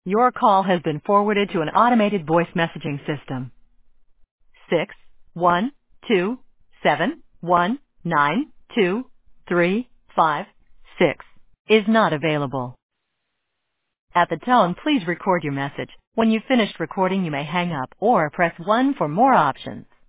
Your call has been forwarded to an automated voice messaging system. 61271923566 is not available. At the tone, please record your message. When you've finished recording, you may hang up or press 1 for more options.